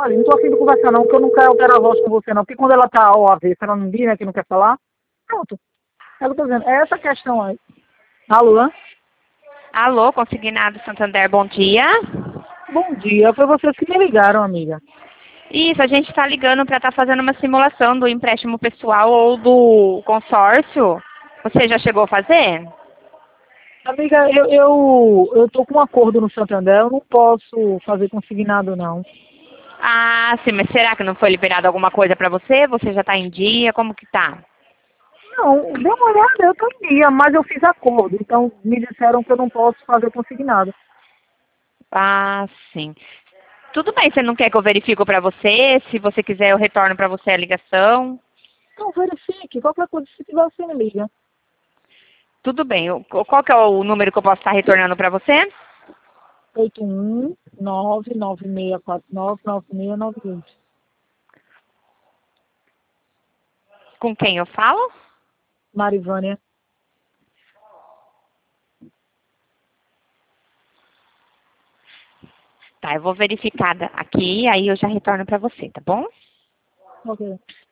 Olha, não tô afim de conversar não, porque eu não quero alterar a voz com você não, porque quando ela tá ao avesso, ela não diz, né, que não quer falar. Pronto. É o que eu tô dizendo. É essa questão aí. Alô, né? Alô, Consignado Santander, bom dia. Bom dia. Foi vocês que me ligaram, amiga. Isso, a gente está ligando para estar fazendo uma simulação do empréstimo pessoal ou do consórcio. Você já chegou a fazer? Amiga, eu tô com um acordo no Santander, eu não posso fazer consignado não. Ah, sim, mas será que não foi liberado alguma coisa para você? Você já está em dia? Como que tá? Não, dê uma olhada, eu tô em dia, mas eu fiz acordo, então me disseram que eu não posso fazer consignado. Ah, sim. Tudo bem, você não quer que eu verifique para você? Se você quiser, eu retorno para você a ligação. Então verifique, qualquer coisa, se tiver, você me liga. Tudo bem. Qual que é o número que eu posso estar retornando para você? 81-99649-9698. Com quem eu falo? Marivânia. Tá, eu vou verificar aqui, aí eu já retorno para você, tá bom? Ok.